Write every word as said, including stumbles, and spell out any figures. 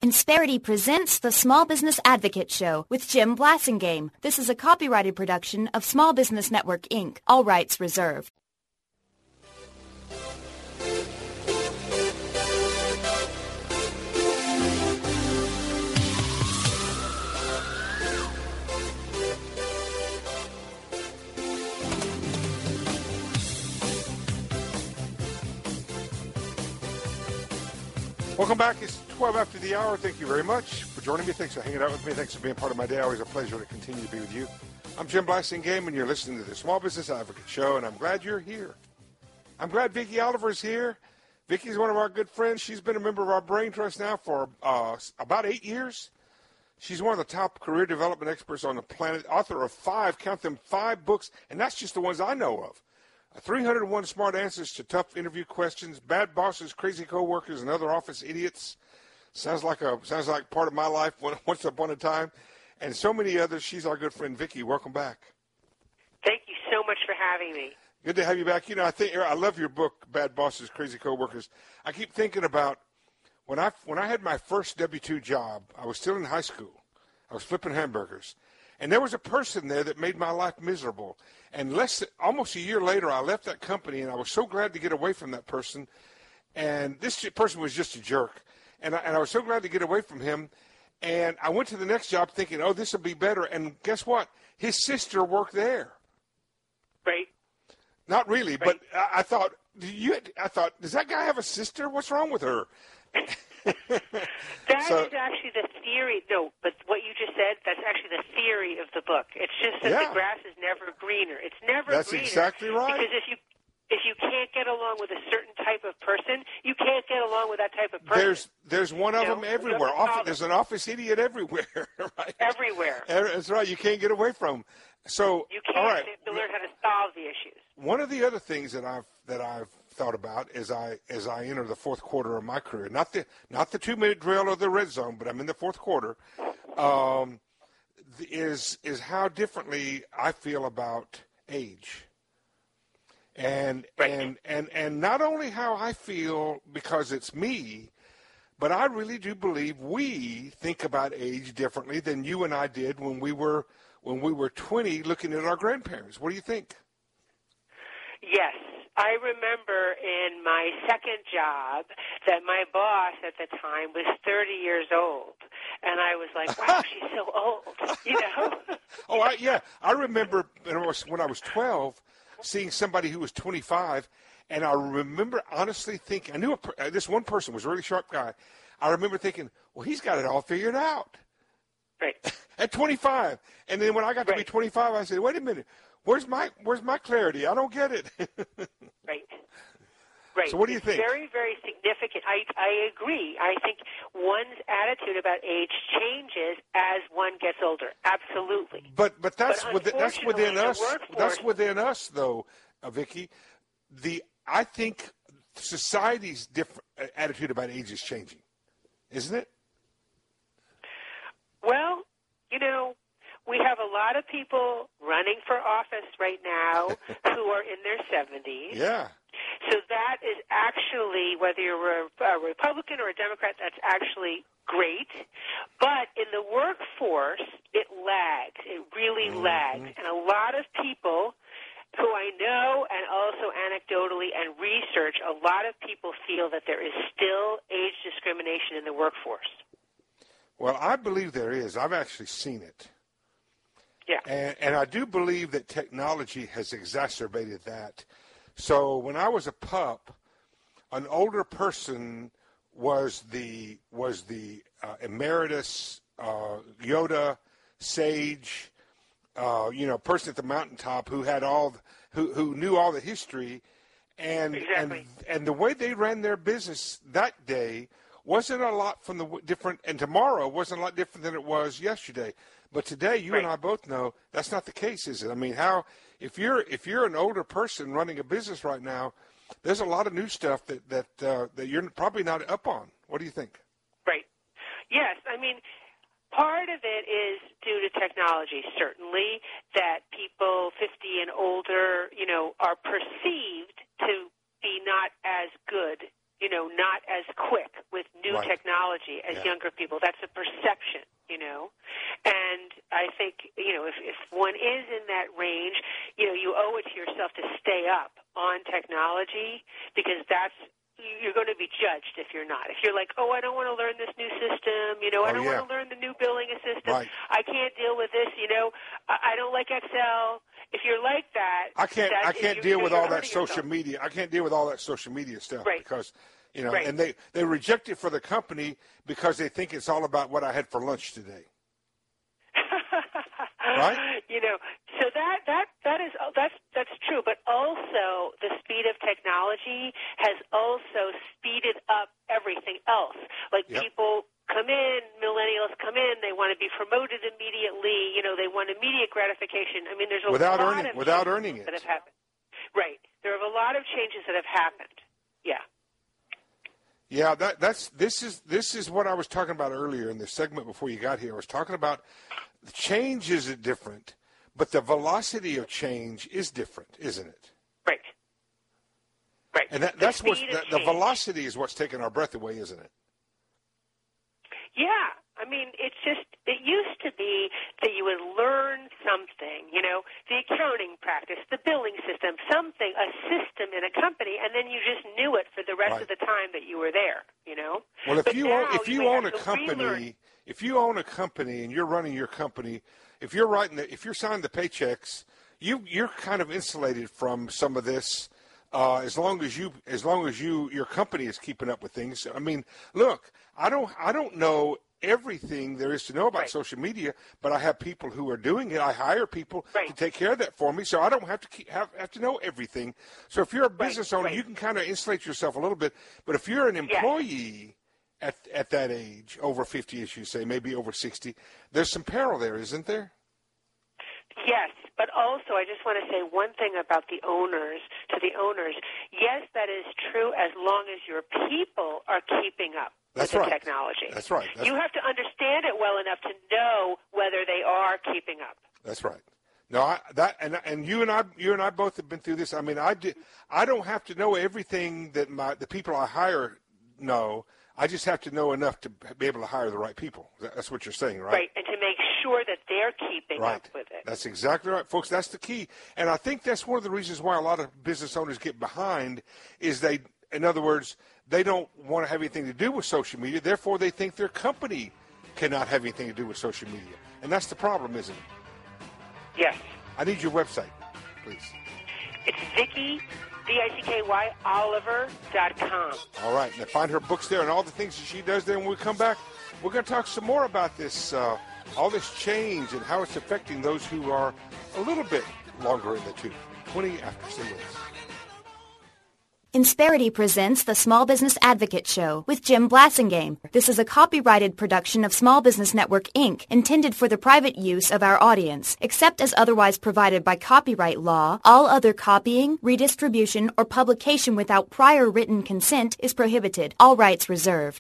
Insperity presents the Small Business Advocate Show with Jim Blasingame. This is a copyrighted production of Small Business Network, Incorporated. All rights reserved. Welcome back. It's twelve after the hour. Thank you very much for joining me. Thanks for hanging out with me. Thanks for being part of my day. Always a pleasure to continue to be with you. I'm Jim Blasingame, and you're listening to the Small Business Advocate Show, and I'm glad you're here. I'm glad Vicki Oliver is here. Vicki's one of our good friends. She's been a member of our Brain Trust now for uh, about eight years. She's one of the top career development experts on the planet, author of five, count them, five books, and that's just the ones I know of. three hundred one smart answers to tough interview questions, bad bosses, crazy coworkers, and other office idiots. Sounds like a sounds like part of my life once upon a time, and so many others. She's our good friend Vicki. Welcome back. Thank you so much for having me. Good to have you back. You know, I think I love your book, Bad Bosses, Crazy Coworkers. I keep thinking about when I when I had my first W two job. I was still in high school. I was flipping hamburgers. And there was a person there that made my life miserable. And less than, almost a year later, I left that company, and I was so glad to get away from that person. And this person was just a jerk. And I, and I was so glad to get away from him. And I went to the next job thinking, oh, this will be better. And guess what? His sister worked there. Right. Not really, right. but I, I thought, do you, I thought, does that guy have a sister? What's wrong with her? That so, is actually the theory. No, but what you just said, that's actually the theory of the book. It's just that yeah. the grass is never greener. It's never that's greener. That's exactly right. Because if you if you can't get along with a certain type of person, you can't get along with that type of person. There's there's one of you them know? everywhere. Office, there's an office idiot everywhere. Right? Everywhere. That's right. You can't get away from them. So you can't all right. to learn how to solve the issues. One of the other things that I've that I've thought about as I as I enter the fourth quarter of my career, not the not the two minute drill or the red zone, but I'm in the fourth quarter, um, is is how differently I feel about age, and right. and and and not only how I feel because it's me, but I really do believe we think about age differently than you and I did when we were when we were twenty, looking at our grandparents. What do you think? Yes. I remember in my second job that my boss at the time was thirty years old, and I was like, wow, she's so old, you know? oh, I, yeah. I remember when I, was, when I was twelve seeing somebody who was twenty-five, and I remember honestly thinking, I knew a, this one person was a really sharp guy. I remember thinking, well, he's got it all figured out. Right. At twenty-five. And then when I got to right. be twenty-five, I said, wait a minute. Where's my Where's my clarity? I don't get it. Right. Right. So what do you it's think? Very, very significant. I I agree. I think one's attitude about age changes as one gets older. Absolutely. But but that's but within, that's within us. Workforce, that's within us, though, uh, Vicki. The I think society's different uh, attitude about age is changing, isn't it? Well, you know. We have a lot of people running for office right now who are in their seventies. Yeah. So that is actually, whether you're a, a Republican or a Democrat, that's actually great. But in the workforce, it lags. It really mm-hmm. lags. And a lot of people who I know and also anecdotally and research, a lot of people feel that there is still age discrimination in the workforce. Well, I believe there is. I've actually seen it. Yeah. And, and I do believe that technology has exacerbated that. So when I was a pup, an older person was the was the uh, emeritus uh, Yoda, sage, uh, you know, person at the mountaintop who had all who who knew all the history, and exactly. and and the way they ran their business that day wasn't a lot from the different, and tomorrow wasn't a lot different than it was yesterday. But today, you right. and I both know that's not the case, is it? I mean, how if you're if you're an older person running a business right now, there's a lot of new stuff that that uh, that you're probably not up on. What do you think? Right. Yes, I mean, part of it is due to technology. Certainly, that people fifty and older, you know, are perceived to be not as good you know, not as quick with new right. technology as yeah. younger people. That's a perception, you know. And I think, you know, if, if one is in that range, you know, you owe it to yourself to stay up on technology, because that's, you're going to be judged if you're not. If you're like, oh, I don't want to learn this new system, you know, I oh, don't yeah. want to learn the new billing system, right. I can't deal with this, you know, I, I don't like Excel. If you're like that, I can't. I can't deal with all that social yourself. media. I can't deal with all that social media stuff right. because, you know, right. and they they reject it for the company because they think it's all about what I had for lunch today. Right? You know, so that that that is that's that's true. But also, the speed of technology has also speeded up everything else. Like yep. people come in, millennials come in, they want to be promoted immediately. You know, they want immediate gratification. I mean, there's a without lot earning, of without changes earning it that have happened. Right. There are a lot of changes that have happened. Yeah. Yeah, that that's this is this is what I was talking about earlier in the segment before you got here. I was talking about the change is different, but the velocity of change is different, isn't it? Right. Right. And that, that's what the, the velocity is what's taking our breath away, isn't it? Yeah. I mean, it's just, it used to be that you would learn something, you know, the accounting practice, the billing system, something, a system in a company, and then you just knew it for the rest right. of the time that you were there, you know? Well, if but you now own, if you, you own a have to company, relearn. if you own a company and you're running your company, if you're writing, the, if you're signing the paychecks, you you're kind of insulated from some of this. Uh, as long as you, as long as you, your company is keeping up with things. I mean, look, I don't, I don't know everything there is to know about right. social media, but I have people who are doing it. I hire people right. to take care of that for me, so I don't have to keep, have, have to know everything. So if you're a business right. owner, right. you can kind of insulate yourself a little bit. But if you're an employee yeah. at at that age, over fifty, as you say, maybe over sixty, there's some peril there, isn't there? Yes, but also I just want to say one thing about the owners, to the owners. Yes, that is true as long as your people are keeping up That's with right. the technology. That's right. That's you have to understand it well enough to know whether they are keeping up. That's right. No, I, that and and you and I, you and I both have been through this. I mean, I did. I don't have to know everything that my the people I hire know. I just have to know enough to be able to hire the right people. That's what you're saying, right? Right, and to make sure that they're keeping right. up with it. That's exactly right, folks. That's the key. And I think that's one of the reasons why a lot of business owners get behind is they, in other words, they don't want to have anything to do with social media. Therefore, they think their company cannot have anything to do with social media. And that's the problem, isn't it? Yes. I need your website, please. It's Vicki, V I C K Y, Oliver dot com. All right. Now find her books there and all the things that she does there. When we come back, we're going to talk some more about this, uh, all this change and how it's affecting those who are a little bit longer in the tooth. twenty after. Stay with us. Insperity presents the Small Business Advocate Show with Jim Blasingame. This is a copyrighted production of Small Business Network, Incorporated, intended for the private use of our audience. Except as otherwise provided by copyright law, all other copying, redistribution, or publication without prior written consent is prohibited. All rights reserved.